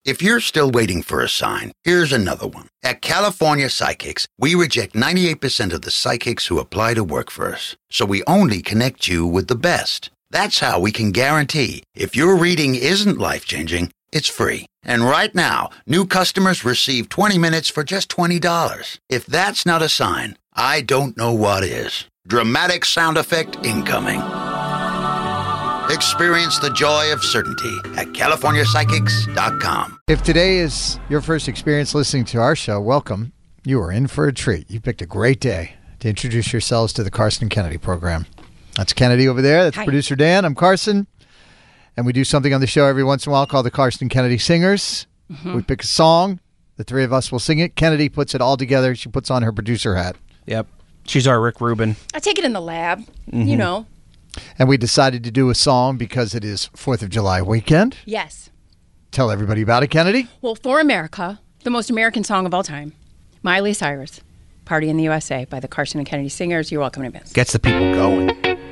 If you're still waiting for a sign, here's another one. At California Psychics, we reject 98% of the psychics who apply to work for us. So we only connect you with the best. That's how we can guarantee if your reading isn't life-changing, it's free. And right now, new customers receive 20 minutes for just $20. If that's not a sign, I don't know what is. Dramatic sound effect incoming. Experience the joy of certainty at CaliforniaPsychics.com. If today is your first experience listening to our show, welcome. You are in for a treat. You picked a great day to introduce yourselves to the Carson Kennedy program. That's Kennedy over there. That's Producer Dan. I'm Carson. And we do something on the show every once in a while called the Carson Kennedy Singers. Mm-hmm. We pick a song. The three of us will sing it. Kennedy puts it all together. She puts on her producer hat. Yep. She's our Rick Rubin. I take it in the lab, you know. And we decided to do a song because it is 4th of July weekend. Yes. Tell everybody about it, Kennedy. Well, For America, the most American song of all time, Miley Cyrus, Party in the USA by the Carson and Kennedy Singers. You're welcome in advance. Gets the people going.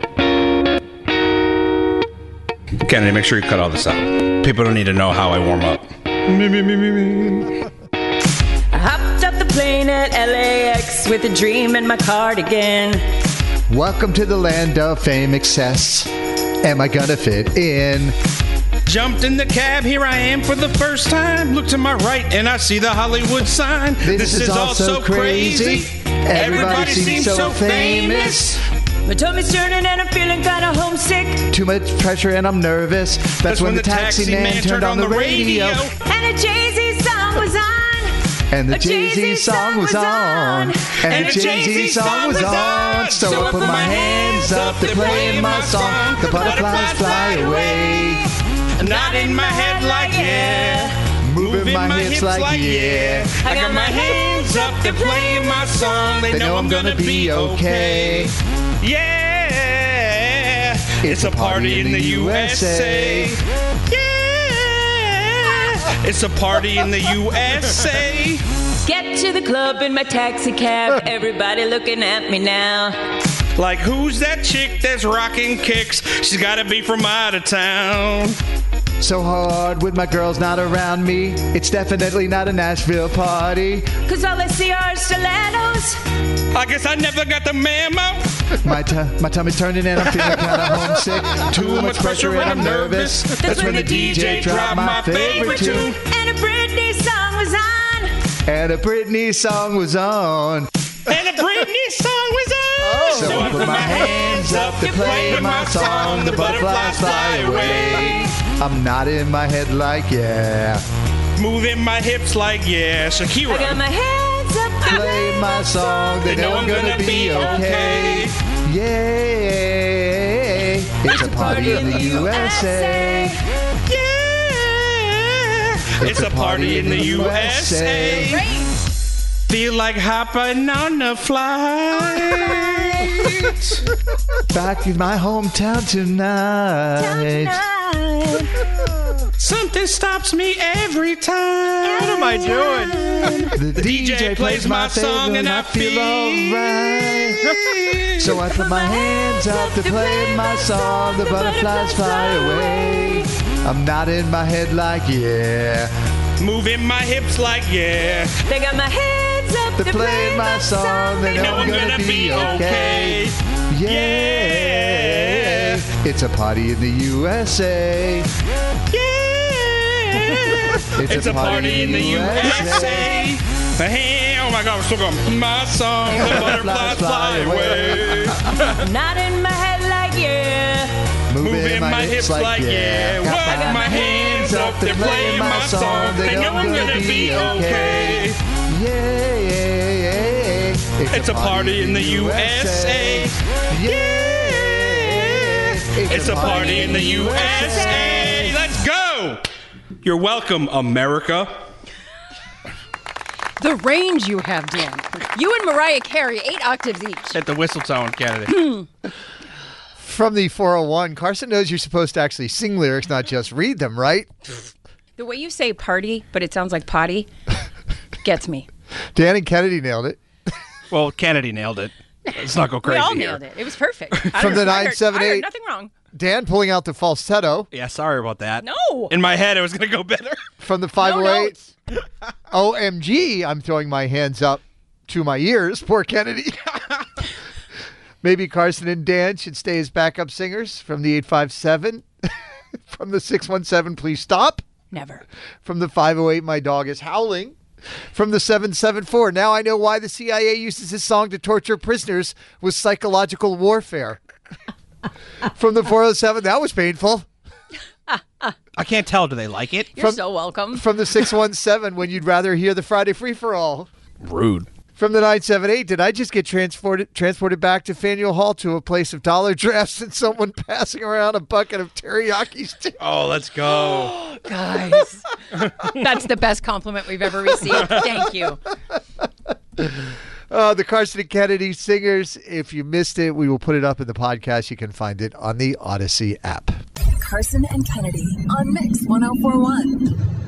Kennedy, make sure you cut all this out. People don't need to know how I warm up. I hopped up the plane at LAX with a dream in my cardigan. Welcome to the land of fame, excess. Am I gonna fit in? Jumped in the cab, here I am for the first time. Look to my right and I see the Hollywood sign. This is all so crazy. Everybody seems so famous. My tummy's turning and I'm feeling kinda homesick. Too much pressure and I'm nervous. That's when the taxi man turned on the radio. And a Jay-Z song was on. And the Jay-Z song was on. And the Jay-Z song was on. So I put my hands up, they're playing my song. The butterflies fly away. Not in my head like yeah. Moving my hips like yeah. I got my hands up, they're playing my song. They know I'm gonna be okay. Yeah. It's a party in the USA. It's a party in the USA. Get to the club in my taxi cab. Everybody looking at me now. Like, who's that chick that's rocking kicks? She's gotta be from out of town. So hard with my girls not around me. It's definitely not a Nashville party. Cause all I see are stilettos. I guess I never got the memo. My tummy's turning and I'm feeling kinda homesick. Too much pressure and I'm nervous. That's when the DJ dropped my favorite tune. And a Britney song was on. And a Britney song was on. And a Britney song was on. So I put my hands up to play my song. The butterflies fly away. I'm nodding my head like yeah. Moving my hips like yeah. Shakira. I got my hands up to play my song. They know I'm gonna be okay. Yeah. It's a party in the USA. Yeah. It's a party in the USA. Feel like hopping on a flight. Back in my hometown tonight. Something stops me every time. What am I doing? The DJ plays my song and I feel alright. So I put my hands up to play my song. The butterflies fly away. I'm nodding my head like yeah. Moving my hips like yeah. They got my hands up to play my song. They know I'm gonna be okay. Yeah. It's a party in the USA. It's a party in the USA. Oh my God, we're still going. My song, the butterflies fly away. Not in my head like yeah. Moving my hips like yeah. Got my hands up, they're playing my song. They know I'm gonna be okay. Yeah. It's a party in the USA. Yeah. It's a party in the USA. Let's go. You're welcome, America. The range you have, Dan. You and Mariah Carey, 8 octaves each. At the whistle tone, Kennedy. From the 401, Carson knows you're supposed to actually sing lyrics, not just read them, right? The way you say party, but it sounds like potty, gets me. Dan and Kennedy nailed it. Well, Kennedy nailed it. Let's not go crazy We all here. nailed it. It was perfect. From the 978. I heard nothing wrong. Dan pulling out the falsetto Yeah, sorry about that. No. In my head, it was going to go better. from the No 508. notes. OMG, I'm throwing my hands up to my ears. Poor Kennedy. Maybe Carson and Dan should stay as backup singers from the 857. From the 617, please stop. Never. From the 508, my dog is howling. From the 774, now I know why the CIA uses this song to torture prisoners with psychological warfare. From the 407, that was painful. I can't tell. Do they like it? You're so welcome. From the 617, when you'd rather hear the Friday free-for-all. Rude. From the 978, did I just get transported back to Faneuil Hall to a place of dollar drafts and someone passing around a bucket of teriyaki sticks? Oh, let's go. Guys, that's the best compliment we've ever received. Thank you. The Carson and Kennedy Singers. If you missed it, we will put it up in the podcast. You can find it on the Odyssey app. Carson and Kennedy on Mix 104.1.